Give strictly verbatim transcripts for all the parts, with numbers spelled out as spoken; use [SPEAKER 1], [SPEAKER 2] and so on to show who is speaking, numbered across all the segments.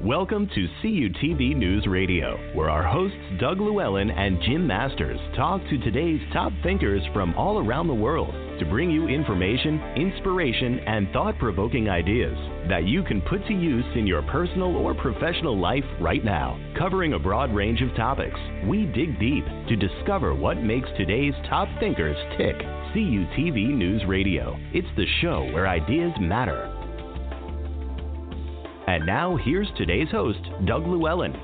[SPEAKER 1] Welcome to C U T V News Radio, where our hosts Doug Llewellyn and Jim Masters talk to today's top thinkers from all around the world to bring you information, inspiration, and thought-provoking ideas that you can put to use in your personal or professional life right now. Covering a broad range of topics, we dig deep to discover what makes today's top thinkers tick. C U T V News Radio. It's the show where ideas matter. And now, here's today's host, Doug Llewellyn.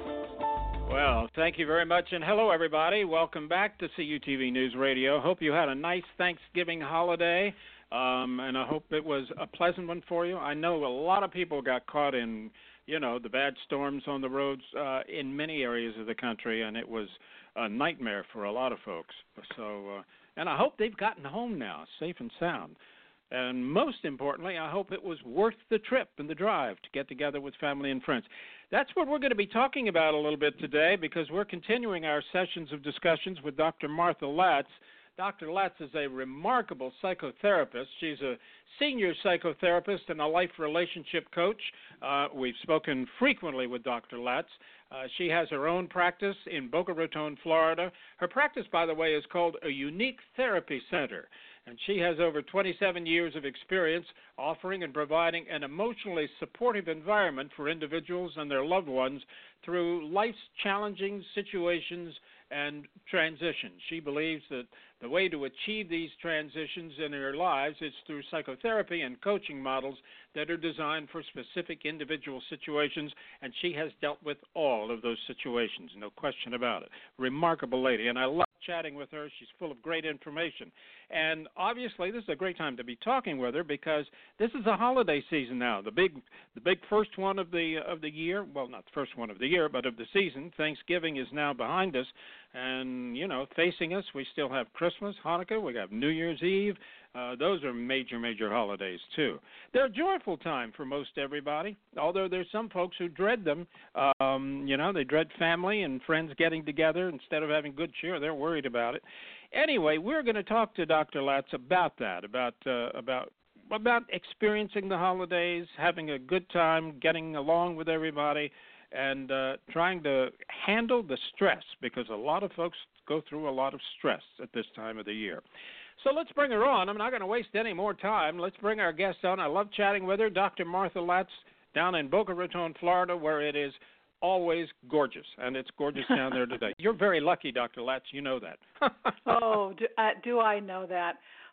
[SPEAKER 2] Well, thank you very much, and hello, everybody. Welcome back to C U T V News Radio. Hope you had a nice Thanksgiving holiday, um, and I hope it was a pleasant one for you. I know a lot of people got caught in, you know, the bad storms on the roads uh, in many areas of the country, and it was a nightmare for a lot of folks. So, uh, and I hope they've gotten home now, safe and sound. And most importantly, I hope it was worth the trip and the drive to get together with family and friends. That's what we're going to be talking about a little bit today, because we're continuing our sessions of discussions with Doctor Martha Latz. Doctor Latz is a remarkable psychotherapist. She's a senior psychotherapist and a life relationship coach. Uh, we've spoken frequently with Doctor Latz. Uh, she has her own practice in Boca Raton, Florida. Her practice, by the way, is called a Unique Therapy Center. And she has over twenty-seven years of experience offering and providing an emotionally supportive environment for individuals and their loved ones through life's challenging situations and transitions. She believes that the way to achieve these transitions in their lives is through psychotherapy and coaching models that are designed for specific individual situations, and she has dealt with all of those situations, no question about it. Remarkable lady, and I love chatting with her. She's full of great information. And obviously, this is a great time to be talking with her, because this is a holiday season now. The big the big first one of the of the year, well, not the first one of the year, but of the season. Thanksgiving is now behind us. And, you know, facing us, we still have Christmas, Hanukkah, we have New Year's Eve. Uh, those are major, major holidays, too. They're a joyful time for most everybody, although there's some folks who dread them. Um, you know, they dread family and friends getting together instead of having good cheer. They're worried about it. Anyway, we're going to talk to Doctor Latz about that, about uh, about about experiencing the holidays, having a good time, getting along with everybody, and uh, trying to handle the stress, because a lot of folks go through a lot of stress at this time of the year. So let's bring her on. I'm not going to waste any more time. Let's bring our guest on. I love chatting with her, Doctor Martha Latz, down in Boca Raton, Florida, where it is always gorgeous, and it's gorgeous down there today. You're very lucky, Doctor Latz. You know that.
[SPEAKER 3] oh, do, uh, do I know that?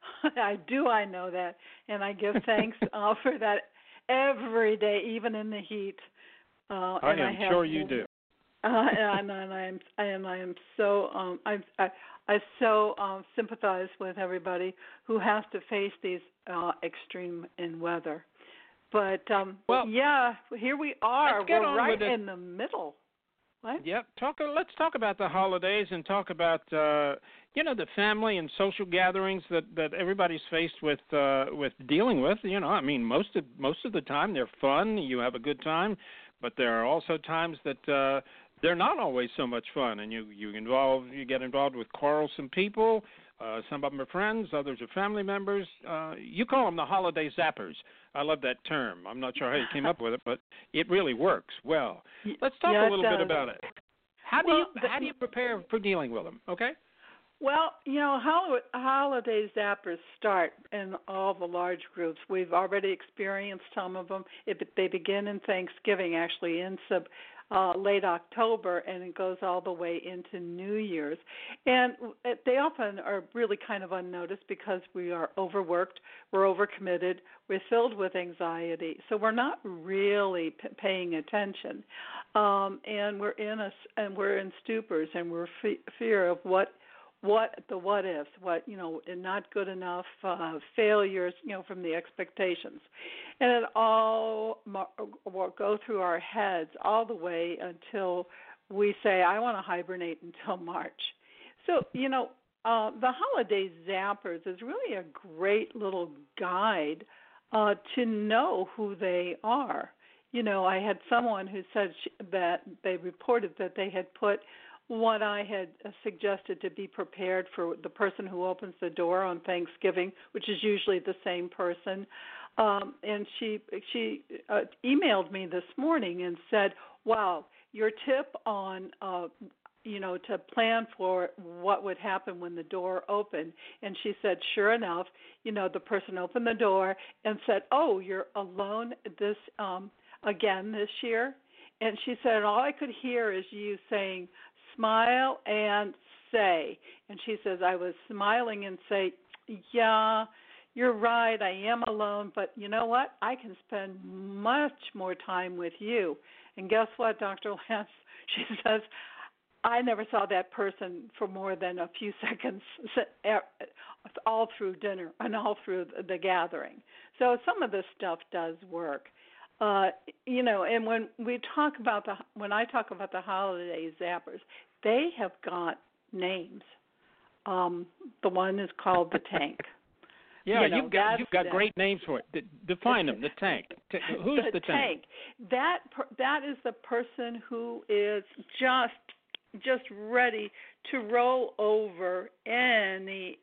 [SPEAKER 3] I do I know that, and I give thanks uh, for that every day, even in the heat. Uh,
[SPEAKER 2] I
[SPEAKER 3] and
[SPEAKER 2] am
[SPEAKER 3] I have,
[SPEAKER 2] sure you do.
[SPEAKER 3] Uh, and, and I am, and I am so, um, I, I, I so um, sympathize with everybody who has to face these uh, extreme in weather. But um,
[SPEAKER 2] well,
[SPEAKER 3] yeah, here we are.
[SPEAKER 2] Let's get
[SPEAKER 3] We're
[SPEAKER 2] on
[SPEAKER 3] right
[SPEAKER 2] with it.
[SPEAKER 3] in the middle. What?
[SPEAKER 2] Yeah, talk. Let's talk about the holidays and talk about uh, you know, the family and social gatherings that, that everybody's faced with uh, with dealing with. You know, I mean, most of most of the time they're fun. You have a good time, but there are also times that uh, they're not always so much fun, and you you involve you get involved with quarrelsome people. Uh, some of them are friends, others are family members. Uh, you call them the holiday zappers. I love that term. I'm not sure how you came up with it, but it really works well. Let's talk
[SPEAKER 3] yeah,
[SPEAKER 2] a little bit about it. How do
[SPEAKER 3] well,
[SPEAKER 2] you how do you prepare for dealing with them? Okay.
[SPEAKER 3] Well, you know, hol- holiday zappers start in all the large groups. We've already experienced some of them. It, they begin in Thanksgiving, actually, in sub, uh, late October, and it goes all the way into New Year's. And they often are really kind of unnoticed because we are overworked, we're overcommitted, we're filled with anxiety, so we're not really p- paying attention, um, and we're in a and we're in stupors, and we're fe- fear of what. What the what ifs, what, you know, not good enough, uh, failures, you know, from the expectations. And it all will go through our heads all the way until we say, I want to hibernate until March. So, you know, uh, the holiday zappers is really a great little guide uh, to know who they are. You know, I had someone who said she, that they reported that they had put what I had suggested to be prepared for the person who opens the door on Thanksgiving, which is usually the same person. Um, and she she uh, emailed me this morning and said, "Wow, your tip on uh, you know to plan for what would happen when the door opened." And she said, "Sure enough, you know the person opened the door and said, 'Oh, you're alone this um, again this year.'" And she said, "All I could hear is you saying, 'Smile and say.'" And she says, "I was smiling and say, 'Yeah, you're right, I am alone, but you know what? I can spend much more time with you.'" And guess what, Doctor Lance? She says, "I never saw that person for more than a few seconds all through dinner and all through the gathering." So some of this stuff does work. Uh, you know, and when we talk about the, when I talk about the holiday zappers, they have got names. Um, the one is called the Tank.
[SPEAKER 2] Yeah,
[SPEAKER 3] you know,
[SPEAKER 2] you've got you've got great names for it. D- define them. The Tank. T- who's the,
[SPEAKER 3] the
[SPEAKER 2] tank?
[SPEAKER 3] tank? That per, that is the person who is just just ready to roll over any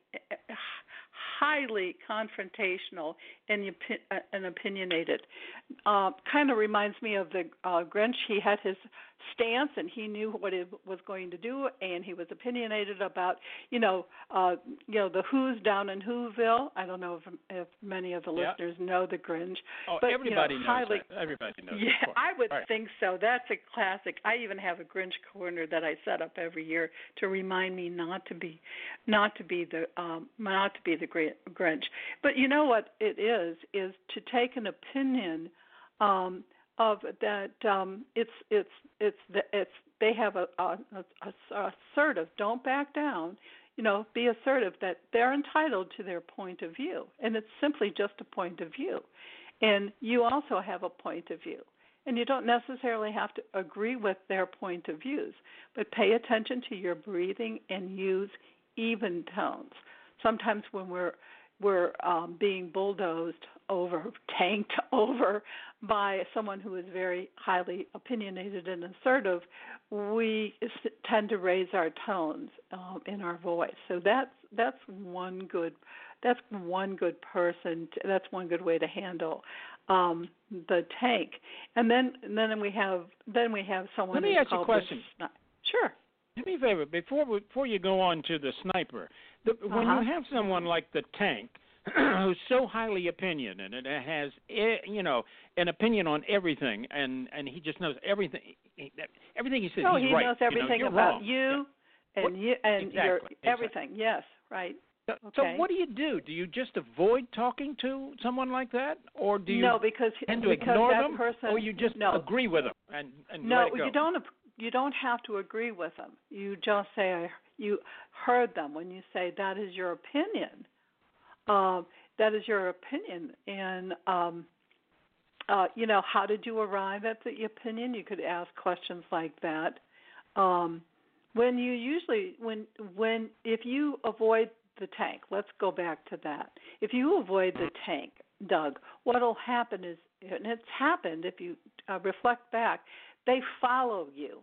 [SPEAKER 3] highly confrontational and, and opinionated. Uh, kind of reminds me of the uh, Grinch. He had his stance, and he knew what he was going to do, and he was opinionated about, you know, uh, you know, the Who's down in Whoville. I don't know if, if many of the
[SPEAKER 2] yep.
[SPEAKER 3] listeners know the Grinch.
[SPEAKER 2] Oh,
[SPEAKER 3] but,
[SPEAKER 2] everybody
[SPEAKER 3] you know,
[SPEAKER 2] knows
[SPEAKER 3] highly,
[SPEAKER 2] that. Everybody knows.
[SPEAKER 3] Yeah,
[SPEAKER 2] that.
[SPEAKER 3] I would
[SPEAKER 2] right.
[SPEAKER 3] think so. That's a classic. I even have a Grinch corner that I set up every year to remind me not to be, not to be the, um, not to be the Grinch. But you know what it is is to take an opinion. Um, of that um, it's it's it's it's they have a, a, a, a assertive, don't back down, you know, be assertive that they're entitled to their point of view, and it's simply just a point of view, and you also have a point of view, and you don't necessarily have to agree with their point of views, but pay attention to your breathing and use even tones. Sometimes when we're we're um, being bulldozed over, tanked over by someone who is very highly opinionated and assertive, we tend to raise our tones um, in our voice. So that's that's one good that's one good person. To, that's one good way to handle um, the tank. And then and then we have then we have someone.
[SPEAKER 2] Let me ask you a question.
[SPEAKER 3] The, sure.
[SPEAKER 2] Do me a favor before we, before you go on to the sniper. The, when
[SPEAKER 3] uh-huh.
[SPEAKER 2] you have someone like the Tank, who's so highly opinionated and has, you know, an opinion on everything, and, and he just knows everything. Everything he says,
[SPEAKER 3] no,
[SPEAKER 2] he's
[SPEAKER 3] he
[SPEAKER 2] right.
[SPEAKER 3] knows everything
[SPEAKER 2] you know,
[SPEAKER 3] about
[SPEAKER 2] wrong.
[SPEAKER 3] you,
[SPEAKER 2] yeah.
[SPEAKER 3] and you and
[SPEAKER 2] exactly,
[SPEAKER 3] your
[SPEAKER 2] exactly.
[SPEAKER 3] everything. Yes, right.
[SPEAKER 2] So,
[SPEAKER 3] okay.
[SPEAKER 2] so what do you do? Do you just avoid talking to someone like that, or do you
[SPEAKER 3] no, because,
[SPEAKER 2] tend to
[SPEAKER 3] because
[SPEAKER 2] ignore
[SPEAKER 3] that
[SPEAKER 2] them,
[SPEAKER 3] person,
[SPEAKER 2] or you just
[SPEAKER 3] no.
[SPEAKER 2] agree with them and, and
[SPEAKER 3] no,
[SPEAKER 2] let it go?
[SPEAKER 3] you don't. You don't have to agree with them. You just say you heard them when you say that is your opinion. Um, that is your opinion, and um, uh, you know, how did you arrive at the opinion? You could ask questions like that. Um, when you usually, when when if you avoid the tank, let's go back to that. If you avoid the tank, Doug, what will happen is, and it's happened if you uh, reflect back, they follow you,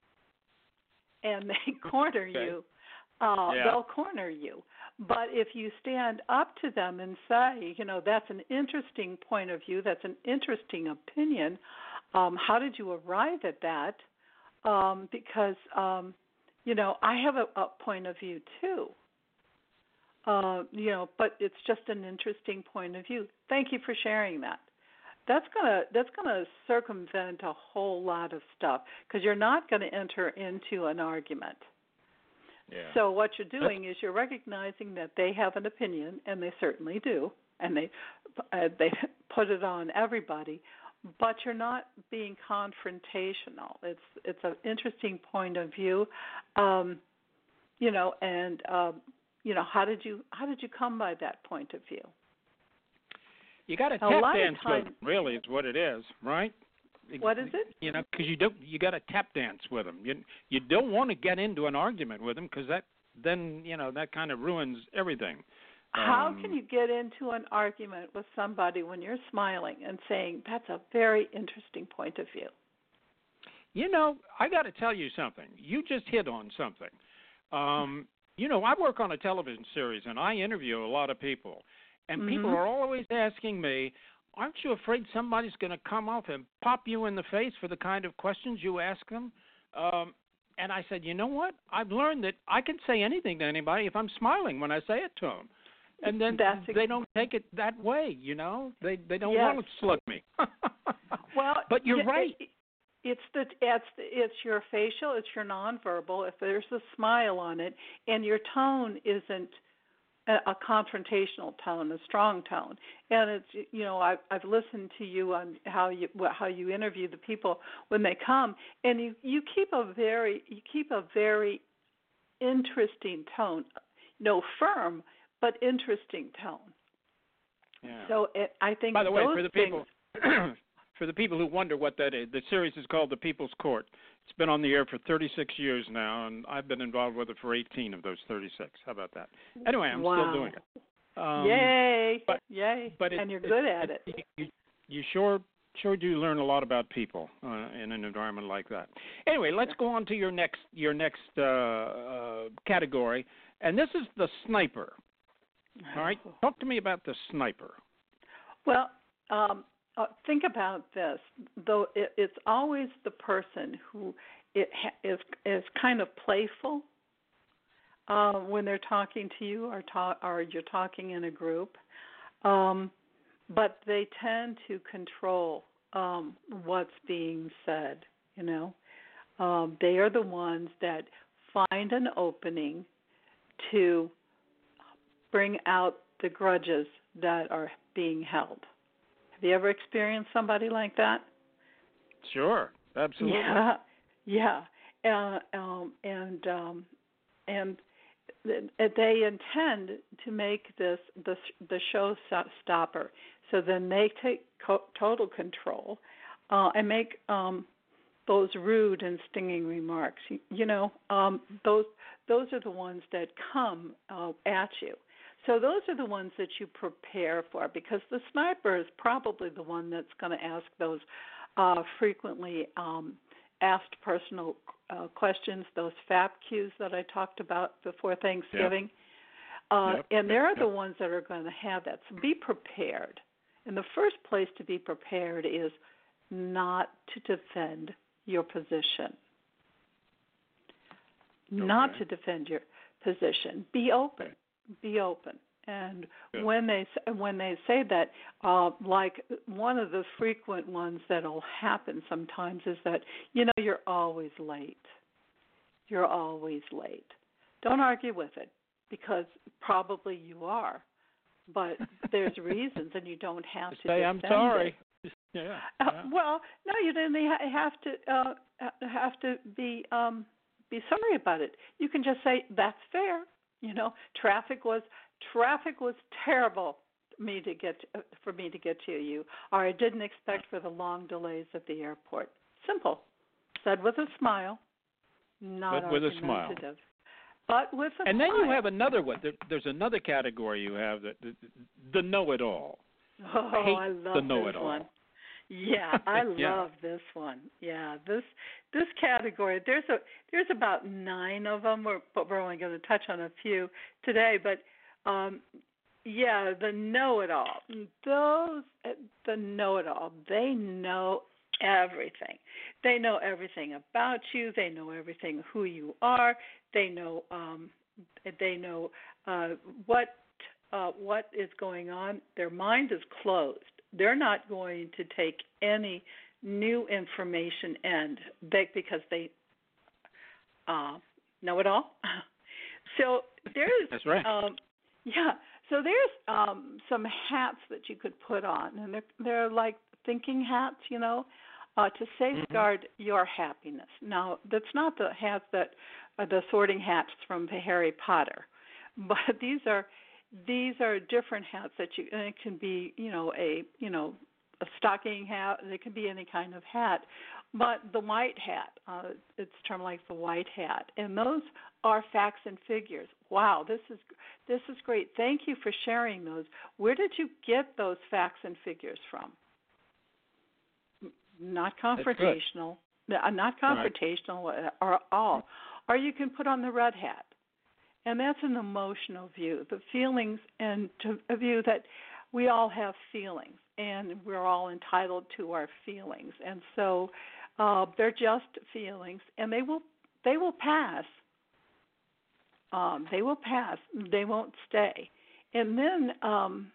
[SPEAKER 3] and they corner
[SPEAKER 2] okay.
[SPEAKER 3] you. Uh,
[SPEAKER 2] yeah.
[SPEAKER 3] They'll corner you. But if you stand up to them and say, you know, that's an interesting point of view, that's an interesting opinion, um, how did you arrive at that? Um, because, um, you know, I have a, a point of view too. Uh, you know, but it's just an interesting point of view. Thank you for sharing that. That's gonna that's gonna circumvent a whole lot of stuff because you're not going to enter into an argument.
[SPEAKER 2] Yeah.
[SPEAKER 3] So what you're doing is you're recognizing that they have an opinion, and they certainly do, and they uh, they put it on everybody. But you're not being confrontational. It's it's an interesting point of view, um, you know. And um, you know, how did you how did you come by that point of view?
[SPEAKER 2] You got to tap dance with them, really, is what it is, right?
[SPEAKER 3] What is it?
[SPEAKER 2] You know, because you don't, you got to tap dance with them. You you don't want to get into an argument with them because that then you know that kind of ruins everything.
[SPEAKER 3] How
[SPEAKER 2] um,
[SPEAKER 3] can you get into an argument with somebody when you're smiling and saying that's a very interesting point of view?
[SPEAKER 2] You know, I got to tell you something. You just hit on something. Um, you know, I work on a television series and I interview a lot of people, and
[SPEAKER 3] mm-hmm.
[SPEAKER 2] people are always asking me, aren't you afraid somebody's going to come up and pop you in the face for the kind of questions you ask them? Um, and I said, you know what? I've learned that I can say anything to anybody if I'm smiling when I say it to them. And then
[SPEAKER 3] That's
[SPEAKER 2] they don't take it that way, you know. They they don't
[SPEAKER 3] yes.
[SPEAKER 2] want to slug me.
[SPEAKER 3] Well,
[SPEAKER 2] but you're
[SPEAKER 3] it,
[SPEAKER 2] right.
[SPEAKER 3] It, it's the it's it's your facial, it's your nonverbal. If there's a smile on it, and your tone isn't a, a confrontational tone, a strong tone, and it's you know I've I've listened to you on how you how you interview the people when they come, and you you keep a very you keep a very interesting tone, no firm, but interesting tone.
[SPEAKER 2] Yeah.
[SPEAKER 3] So it, I think.
[SPEAKER 2] By the way,
[SPEAKER 3] those
[SPEAKER 2] for the
[SPEAKER 3] things,
[SPEAKER 2] people, for the people who wonder what that is, the series is called The People's Court. It's been on the air for thirty-six years now, and I've been involved with it for eighteen of those thirty-six. How about that? Anyway, I'm
[SPEAKER 3] wow.
[SPEAKER 2] still doing it. Um,
[SPEAKER 3] Yay!
[SPEAKER 2] but,
[SPEAKER 3] Yay!
[SPEAKER 2] But it,
[SPEAKER 3] and you're
[SPEAKER 2] it,
[SPEAKER 3] good at
[SPEAKER 2] it.
[SPEAKER 3] it.
[SPEAKER 2] You, you sure sure do learn a lot about people uh, in an environment like that. Anyway, let's go on to your next your next uh, uh, category, and this is the sniper. All right, talk to me about the sniper.
[SPEAKER 3] Well, um, uh, think about this. Though it, it's always the person who it ha- is is kind of playful uh, when they're talking to you, or ta- or you're talking in a group, um, but they tend to control um, what's being said. You know, um, they are the ones that find an opening to bring out the grudges that are being held. Have you ever experienced somebody like that?
[SPEAKER 2] Sure, absolutely.
[SPEAKER 3] Yeah, yeah, uh, um, and um, and they intend to make this the the show stopper. So then they take co- total control uh, and make um, those rude and stinging remarks. You, you know, um, those those are the ones that come uh, at you. So those are the ones that you prepare for, because the sniper is probably the one that's going to ask those uh, frequently um, asked personal uh, questions, those F A Q Qs that I talked about before Thanksgiving. Yep. Uh,
[SPEAKER 2] yep.
[SPEAKER 3] And they're
[SPEAKER 2] yep.
[SPEAKER 3] the ones that are going to have that. So be prepared. And the first place to be prepared is not to defend your position. Okay. Not to defend your position. Be open. Be open. And Good. when they when they say that, uh, like one of the frequent ones that'll happen sometimes is that, you know, you're always late. You're always late. Don't argue with it, because probably you are, but there's reasons, and you don't have to
[SPEAKER 2] say
[SPEAKER 3] defend
[SPEAKER 2] I'm sorry.
[SPEAKER 3] It.
[SPEAKER 2] Yeah, yeah.
[SPEAKER 3] Uh, well, no, you didn't have to uh, have to be um, be sorry about it. You can just say that's fair. You know, traffic was traffic was terrible me to get uh, for me to get to you, or I didn't expect for the long delays at the airport. Simple, said with a smile, not
[SPEAKER 2] but with a smile.
[SPEAKER 3] But with a
[SPEAKER 2] and
[SPEAKER 3] smile.
[SPEAKER 2] then you have another one. There, there's another category you have, that the, the know-it-all.
[SPEAKER 3] Oh,
[SPEAKER 2] I, hate
[SPEAKER 3] I love
[SPEAKER 2] the know-it-all.
[SPEAKER 3] this one. Yeah, I
[SPEAKER 2] yeah.
[SPEAKER 3] love this one. Yeah, this this category. There's a there's about nine of them, we're, but we're only going to touch on a few today. But um, yeah, the know-it-all. Those the know-it-all. They know everything. They know everything about you. They know everything who you are. They know um, they know uh, what uh, what is going on. Their mind is closed. They're not going to take any new information in, they, because they uh, know it all. So there's
[SPEAKER 2] That's right.
[SPEAKER 3] Um, yeah. So there's um, some hats that you could put on, and they're they're like thinking hats, you know, uh, to safeguard mm-hmm. your happiness. Now, that's not the hats that are the sorting hats from Harry Potter, but these are. These are different hats that you. And it can be, you know, a you know, a stocking hat. It can be any kind of hat, but the white hat. Uh, it's termed like the white hat, and those are facts and figures. Wow, this is this is great. Thank you for sharing those. Where did you get those facts and figures from? Not confrontational. Not confrontational right. at all. Or you can put on the red hat. And that's an emotional view, the feelings, and to a view that we all have feelings. and we're all entitled to our feelings. And so uh, they're just feelings, and they will they will pass. Um, they will pass. They won't stay. And then um,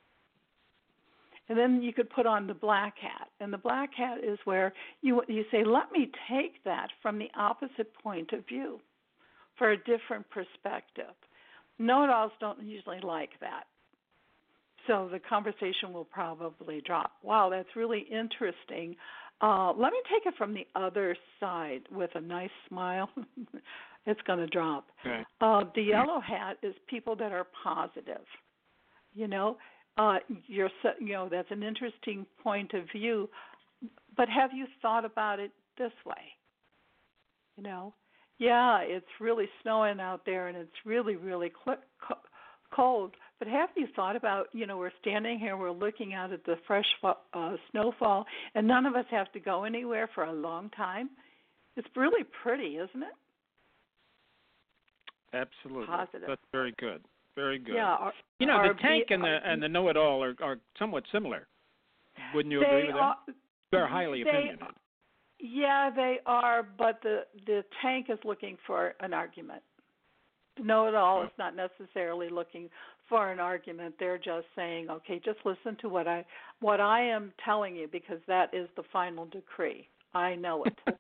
[SPEAKER 3] and then you could put on the black hat. And the black hat is where you you say, let me take that from the opposite point of view for a different perspective. Know-it-alls don't usually like that. So the conversation will probably drop. Wow, that's really interesting. Uh, let me take it from the other side with a nice smile. It's going to drop.
[SPEAKER 2] Okay.
[SPEAKER 3] Uh, the yellow hat is people that are positive. You know, uh, you're you know that's an interesting point of view. But have you thought about it this way? You know, yeah, it's really snowing out there, and it's really, really cl- co- cold. But have you thought about, you know, we're standing here, we're looking out at the fresh uh, snowfall, and none of us have to go anywhere for a long time? It's really pretty, isn't it?
[SPEAKER 2] Absolutely.
[SPEAKER 3] Positive.
[SPEAKER 2] That's very good. Very good.
[SPEAKER 3] Yeah. Our,
[SPEAKER 2] you know,
[SPEAKER 3] our,
[SPEAKER 2] the tank
[SPEAKER 3] our,
[SPEAKER 2] and the and the know-it-all are, are somewhat similar. Wouldn't you
[SPEAKER 3] they
[SPEAKER 2] agree with that?
[SPEAKER 3] Are,
[SPEAKER 2] They're highly
[SPEAKER 3] they,
[SPEAKER 2] opinionated.
[SPEAKER 3] Yeah, they are, but the, the tank is looking for an argument. The know-it-all is not necessarily looking for an argument. They're just saying, okay, just listen to what I what I am telling you, because that is the final decree. I know it.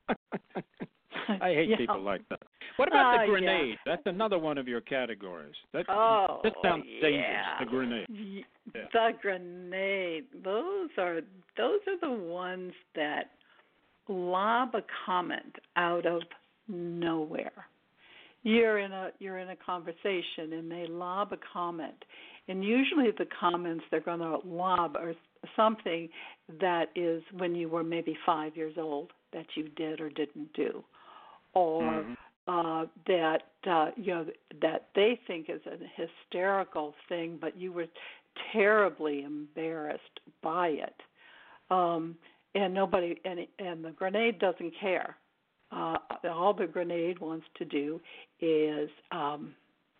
[SPEAKER 2] I hate
[SPEAKER 3] yeah.
[SPEAKER 2] people like that. What about
[SPEAKER 3] uh,
[SPEAKER 2] the grenade?
[SPEAKER 3] Yeah.
[SPEAKER 2] That's another one of your categories. That,
[SPEAKER 3] oh,
[SPEAKER 2] that sounds
[SPEAKER 3] yeah.
[SPEAKER 2] dangerous, the grenade.
[SPEAKER 3] Yeah.
[SPEAKER 2] Yeah.
[SPEAKER 3] The grenade. Those are those are the ones that lob a comment out of nowhere. You're in a you're in a conversation, and they lob a comment, and usually the comments they're going to lob are something that is when you were maybe five years old that you did or didn't do, or
[SPEAKER 2] mm-hmm.
[SPEAKER 3] uh, that uh, you know that they think is a hysterical thing, but you were terribly embarrassed by it, um, and nobody and and the grenade doesn't care. Uh, all the grenade wants to do is um,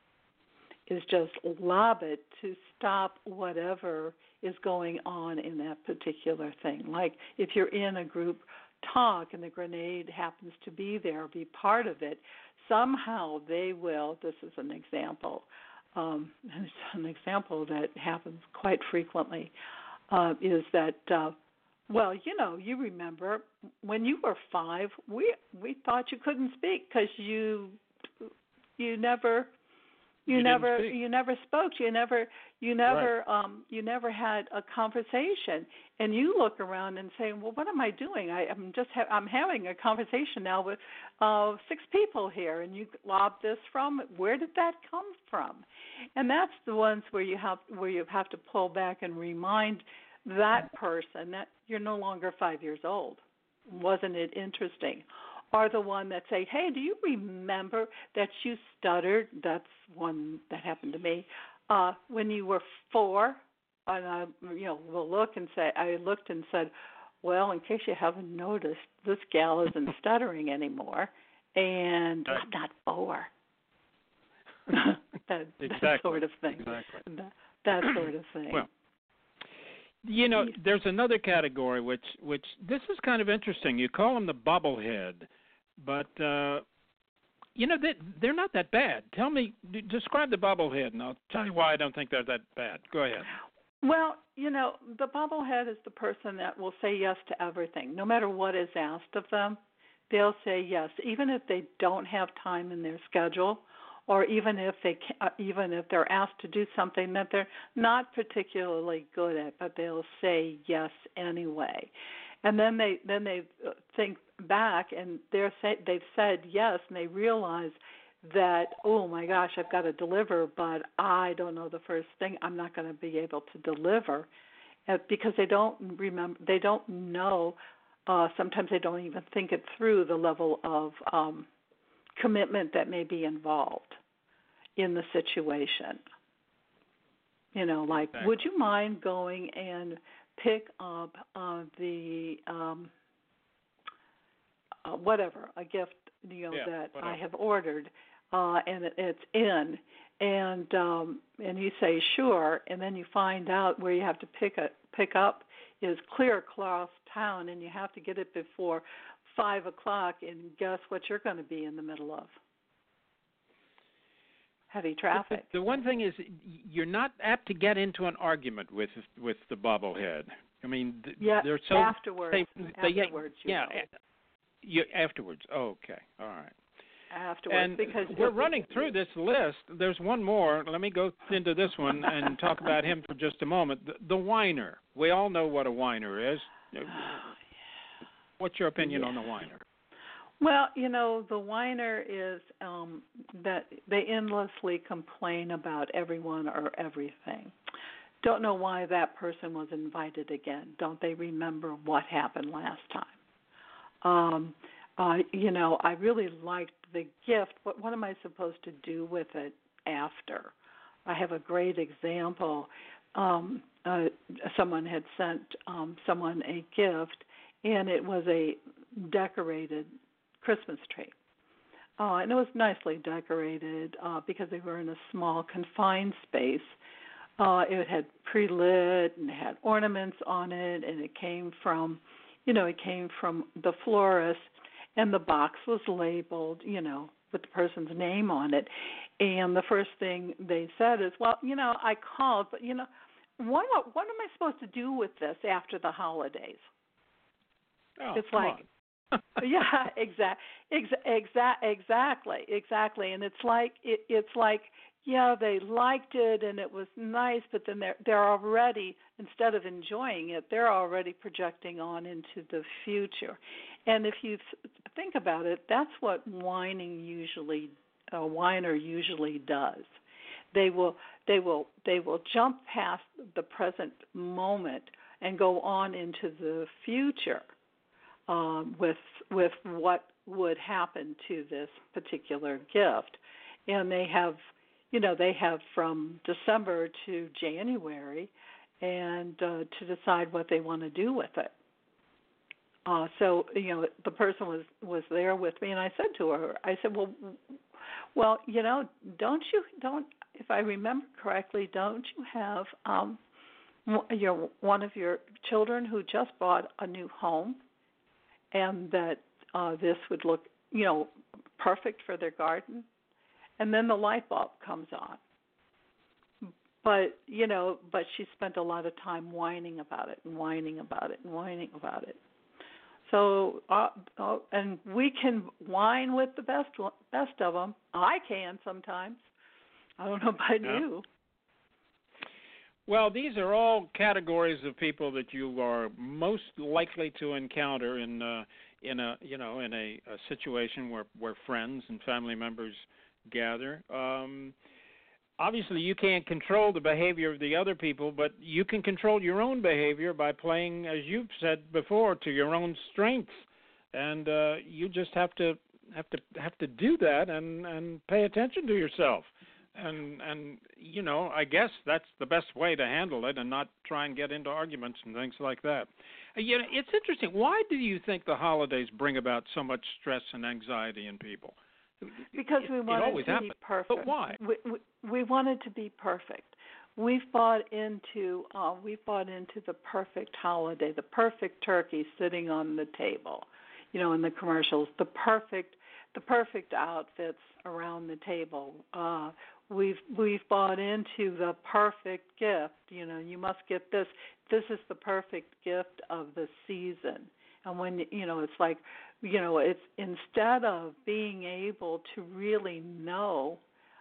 [SPEAKER 3] is just lob it to stop whatever is going on in that particular thing. Like if you're in a group talk and the grenade happens to be there, be part of it, somehow they will, this is an example, um, it's an example that happens quite frequently, uh, is that uh, well, you know, you remember when you were five, we we thought you couldn't speak because you you never you,
[SPEAKER 2] you
[SPEAKER 3] never you never spoke. You never you never
[SPEAKER 2] right.
[SPEAKER 3] um you never had a conversation. And you look around and say, well, what am I doing? I, I'm just ha- I'm having a conversation now with uh, six people here, and you lob this from. Where did that come from? And that's the ones where you have where you have to pull back and remind that person that you're no longer five years old. Wasn't it interesting? Or the one that say, hey, do you remember that you stuttered? That's one that happened to me. Uh, when you were four, and I, you know, will look and say, I looked and said, well, in case you haven't noticed, this gal isn't stuttering anymore, and I'm not four. that,
[SPEAKER 2] exactly.
[SPEAKER 3] that sort of thing.
[SPEAKER 2] Exactly.
[SPEAKER 3] That, that sort of thing.
[SPEAKER 2] Well, you know, there's another category which, which this is kind of interesting. You call them the bobblehead, but uh, you know they, they're not that bad. Tell me, d- describe the bobblehead, and I'll tell you why I don't think they're that bad. Go ahead.
[SPEAKER 3] Well, you know, the bobblehead is the person that will say yes to everything, no matter what is asked of them. They'll say yes, even if they don't have time in their schedule, or even if they can, uh, even if they're asked to do something that they're not particularly good at, but they'll say yes anyway. And then they then they think back, and they're say, they've said yes, and they realize that, oh my gosh, I've got to deliver, but I don't know the first thing. I'm not going to be able to deliver, uh, because they don't remember. They don't know. Uh, sometimes they don't even think it through, the level of um, commitment that may be involved in the situation. You know, like,
[SPEAKER 2] exactly.
[SPEAKER 3] Would you mind going and pick up uh, the um, uh, whatever, a gift, you know,
[SPEAKER 2] yeah,
[SPEAKER 3] that
[SPEAKER 2] whatever.
[SPEAKER 3] I have ordered, uh, and it, it's in, and um, and you say sure, and then you find out where you have to pick a, pick up, is clear across town, and you have to get it before five o'clock. And guess what you're going to be in the middle of? Heavy traffic.
[SPEAKER 2] The, the one thing is, you're not apt to get into an argument with with the bobblehead. I mean,
[SPEAKER 3] yeah,
[SPEAKER 2] they're so
[SPEAKER 3] afterwards.
[SPEAKER 2] They, they,
[SPEAKER 3] afterwards,
[SPEAKER 2] yeah,
[SPEAKER 3] you
[SPEAKER 2] yeah, you, afterwards. Oh, okay, all right.
[SPEAKER 3] Afterwards,
[SPEAKER 2] and
[SPEAKER 3] because
[SPEAKER 2] we're running through this list. There's one more. Let me go into this one and talk about him for just a moment. The, the whiner. We all know what a whiner is. What's your opinion
[SPEAKER 3] yeah.
[SPEAKER 2] on the whiner?
[SPEAKER 3] Well, you know, the whiner is um, that they endlessly complain about everyone or everything. Don't know why that person was invited again. Don't they remember what happened last time? Um, uh, you know, I really liked the gift. What, what am I supposed to do with it after? I have a great example. Um, uh, someone had sent um, someone a gift, and it was a decorated Christmas tree. Uh, and it was nicely decorated uh, because they were in a small confined space. Uh, it had pre-lit and had ornaments on it, and it came from, you know, it came from the florist, and the box was labeled, you know, with the person's name on it. And the first thing they said is, well, you know, I called, but, you know, what, what am I supposed to do with this after the holidays?
[SPEAKER 2] Oh,
[SPEAKER 3] it's
[SPEAKER 2] come
[SPEAKER 3] like,
[SPEAKER 2] on.
[SPEAKER 3] yeah, exact, exa- exa- exactly, exactly, and it's like it, it's like yeah, they liked it and it was nice, but then they're they're already, instead of enjoying it, they're already projecting on into the future. And if you th- think about it, that's what whining usually, a whiner usually does. They will they will they will jump past the present moment and go on into the future. Um, with with what would happen to this particular gift, and they have, you know, they have from December to January, and uh, to decide what they want to do with it. Uh, so you know, the person was, was there with me, and I said to her, I said, well, well, you know, don't you don't if I remember correctly, don't you have um, your one of your children who just bought a new home? And that uh, this would look, you know, perfect for their garden. And then the light bulb comes on. But, you know, but she spent a lot of time whining about it and whining about it and whining about it. So, uh, uh, and we can whine with the best best of them. I can sometimes. I don't know about
[SPEAKER 2] yeah.
[SPEAKER 3] you.
[SPEAKER 2] Well, these are all categories of people that you are most likely to encounter in uh, in a you know in a, a situation where, where friends and family members gather. Um, obviously, you can't control the behavior of the other people, but you can control your own behavior by playing, as you've said before, to your own strengths, and uh, you just have to have to have to do that and, and pay attention to yourself. And, and you know, I guess that's the best way to handle it and not try and get into arguments and things like that. Uh, you know, it's interesting. Why do you think the holidays bring about so much stress and anxiety in people?
[SPEAKER 3] Because we
[SPEAKER 2] it,
[SPEAKER 3] want
[SPEAKER 2] it
[SPEAKER 3] it to
[SPEAKER 2] happens.
[SPEAKER 3] be perfect.
[SPEAKER 2] But why?
[SPEAKER 3] We, we, we want it to be perfect. We've bought into uh, we've bought into the perfect holiday, the perfect turkey sitting on the table, you know, in the commercials, the perfect the perfect outfits around the table. Uh, We've we've bought into the perfect gift. You know, you must get this. This is the perfect gift of the season. And when you know, it's like, you know, it's instead of being able to really know,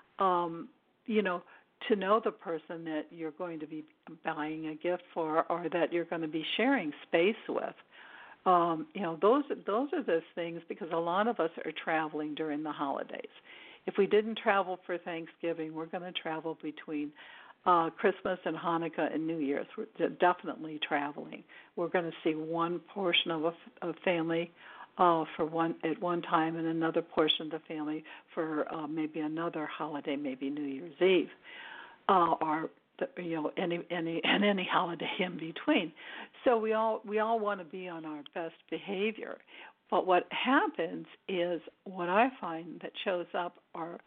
[SPEAKER 3] um, you know, to know the person that you're going to be buying a gift for, or that you're going to be sharing space with. Um, you know, those those are the things, because a lot of us are traveling during the holidays. If we didn't travel for Thanksgiving, we're going to travel between uh, Christmas and Hanukkah and New Year's. We're definitely traveling. We're going to see one portion of a, a family uh, for one at one time, and another portion of the family for uh, maybe another holiday, maybe New Year's Eve, uh, or the, you know any any and any holiday in between. So we all we all want to be on our best behavior. But what happens is, what I find that shows up are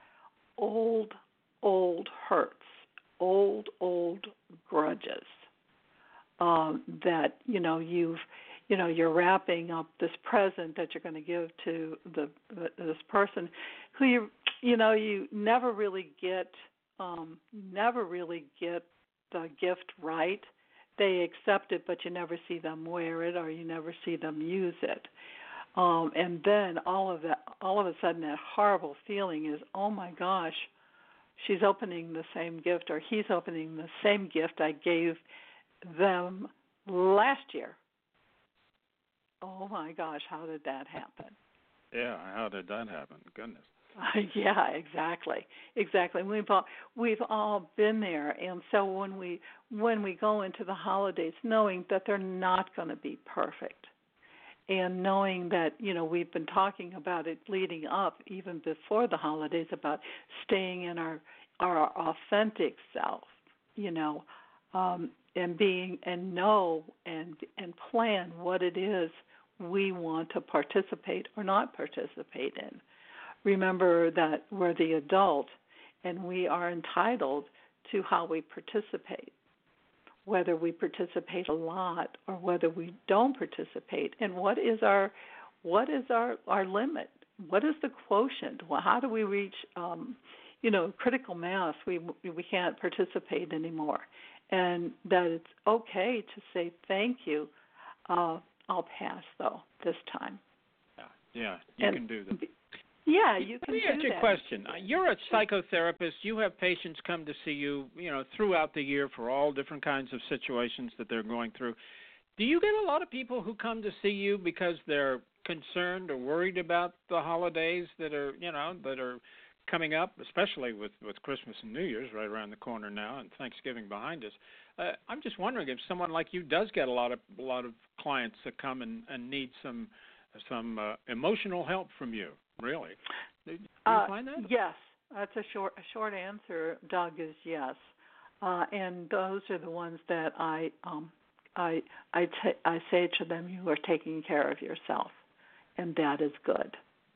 [SPEAKER 3] old, old hurts, old, old grudges. um, that you know you've you know you're wrapping up this present that you're going to give to the this person who you you know you never really get um, never really get the gift right. They accept it, but you never see them wear it, or you never see them use it. Um, and then all of that, all of a sudden, that horrible feeling is, oh my gosh, she's opening the same gift, or he's opening the same gift I gave them last year. Oh my gosh, how did that happen?
[SPEAKER 2] Yeah, how did that happen? Goodness.
[SPEAKER 3] Uh, yeah, exactly, exactly. We've all we've all been there, and so when we when we go into the holidays, knowing that they're not going to be perfect, and knowing that you know we've been talking about it leading up, even before the holidays, about staying in our our authentic self, you know, um, and being and know and and plan what it is we want to participate or not participate in. Remember that we're the adult and we are entitled to how we participate, whether we participate a lot or whether we don't participate, and what is our what is our, our limit? What is the quotient? Well, how do we reach um, you know, critical mass? We we can't participate anymore, and that it's okay to say thank you. Uh, I'll pass though this time.
[SPEAKER 2] Yeah, yeah, you
[SPEAKER 3] and,
[SPEAKER 2] can do that.
[SPEAKER 3] Yeah, you can
[SPEAKER 2] Let me
[SPEAKER 3] do
[SPEAKER 2] ask you
[SPEAKER 3] that.
[SPEAKER 2] a question. You're a psychotherapist. You have patients come to see you, you know, throughout the year for all different kinds of situations that they're going through. Do you get a lot of people who come to see you because they're concerned or worried about the holidays that are, you know, that are coming up, especially with, with Christmas and New Year's right around the corner now and Thanksgiving behind us? Uh, I'm just wondering if someone like you does get a lot of a lot of clients that come and, and need some some uh, emotional help from you. Really? Do you
[SPEAKER 3] uh,
[SPEAKER 2] find that?
[SPEAKER 3] Yes, that's a short a short answer, Doug, is yes. Uh, and those are the ones that I um, I I, t- I say to them, you are taking care of yourself, and that is good.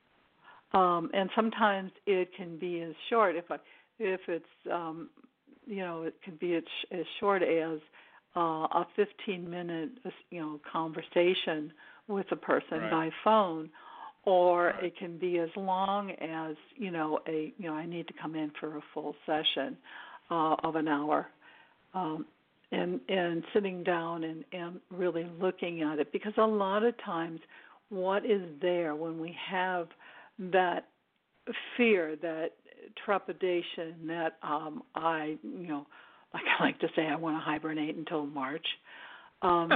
[SPEAKER 3] Um, and sometimes it can be as short if I, if it's um, you know it can be as, as short as uh, a fifteen minute you know conversation with a person
[SPEAKER 2] Right.
[SPEAKER 3] by phone. Or
[SPEAKER 2] Right.
[SPEAKER 3] it can be as long as, you know, a you know, I need to come in for a full session uh, of an hour, um, and and sitting down and, and really looking at it, because a lot of times what is there when we have that fear, that trepidation, that um, I you know, like I like to say, I want to hibernate until March. Um,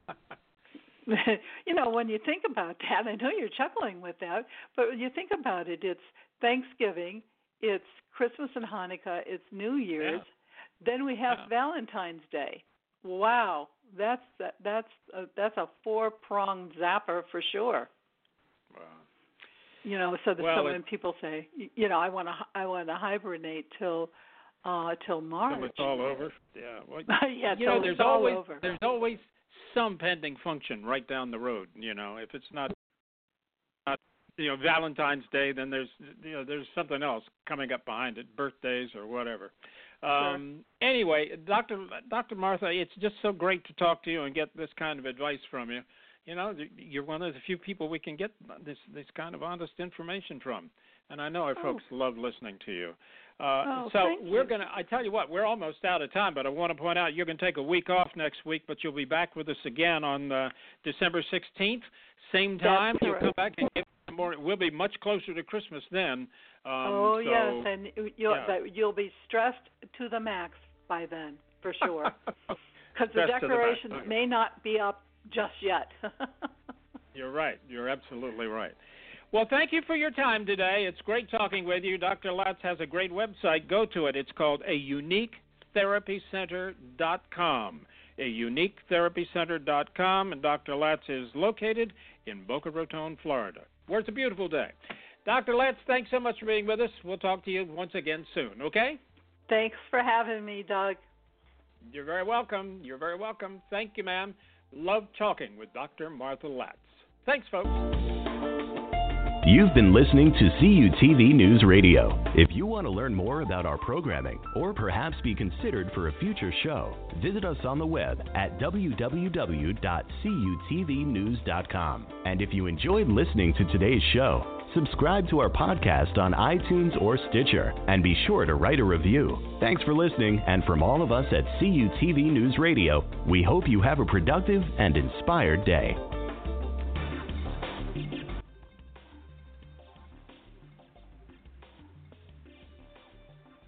[SPEAKER 3] You know, when you think about that, I know you're chuckling with that, but when you think about it, it's Thanksgiving, it's Christmas and Hanukkah, it's New Year's, yeah. Then we have yeah. Valentine's Day. Wow, that's that's a, that's a four-pronged zapper for sure.
[SPEAKER 2] Wow.
[SPEAKER 3] You know, so, the,
[SPEAKER 2] well,
[SPEAKER 3] so when people say, you know, I want to I want to hibernate till uh, till March.
[SPEAKER 2] Till it's all over. Yeah. Well,
[SPEAKER 3] yeah.
[SPEAKER 2] You know, there's always
[SPEAKER 3] over.
[SPEAKER 2] there's always some pending function right down the road. You know, if it's not, not, you know, Valentine's Day, then there's, you know, there's something else coming up behind it, birthdays or whatever. Um,
[SPEAKER 3] sure.
[SPEAKER 2] Anyway, Doctor Doctor Martha, it's just so great to talk to you and get this kind of advice from you. You know, you're one of the few people we can get this this kind of honest information from, and I know our
[SPEAKER 3] oh.
[SPEAKER 2] folks love listening to you. Uh,
[SPEAKER 3] oh,
[SPEAKER 2] so
[SPEAKER 3] thank
[SPEAKER 2] we're
[SPEAKER 3] you.
[SPEAKER 2] going to, I tell you what, we're almost out of time, but I want to point out you're going to take a week off next week, but you'll be back with us again on uh, December sixteenth, same time.
[SPEAKER 3] That's
[SPEAKER 2] You'll
[SPEAKER 3] correct.
[SPEAKER 2] come back and give more. We'll be much closer to Christmas then. Um,
[SPEAKER 3] oh,
[SPEAKER 2] so,
[SPEAKER 3] yes, and you'll,
[SPEAKER 2] yeah.
[SPEAKER 3] that, you'll be stressed to the max by then, for sure. Because the
[SPEAKER 2] Stressed to the
[SPEAKER 3] decorations
[SPEAKER 2] max.
[SPEAKER 3] may not be up just yet.
[SPEAKER 2] You're right. You're absolutely right. Well, thank you for your time today. It's great talking with you. Doctor Latz has a great website. Go to it. It's called a unique therapy center dot com. a unique therapy center dot com, and Doctor Latz is located in Boca Raton, Florida, where it's a beautiful day. Doctor Latz, thanks so much for being with us. We'll talk to you once again soon, okay?
[SPEAKER 3] Thanks for having me, Doug.
[SPEAKER 2] You're very welcome. You're very welcome. Thank you, ma'am. Love talking with Doctor Martha Latz. Thanks, folks.
[SPEAKER 1] You've been listening to C U T V News Radio. If you want to learn more about our programming or perhaps be considered for a future show, visit us on the web at w w w dot c u t v news dot com. And if you enjoyed listening to today's show, subscribe to our podcast on iTunes or Stitcher, and be sure to write a review. Thanks for listening, and from all of us at C U T V News Radio, we hope you have a productive and inspired day.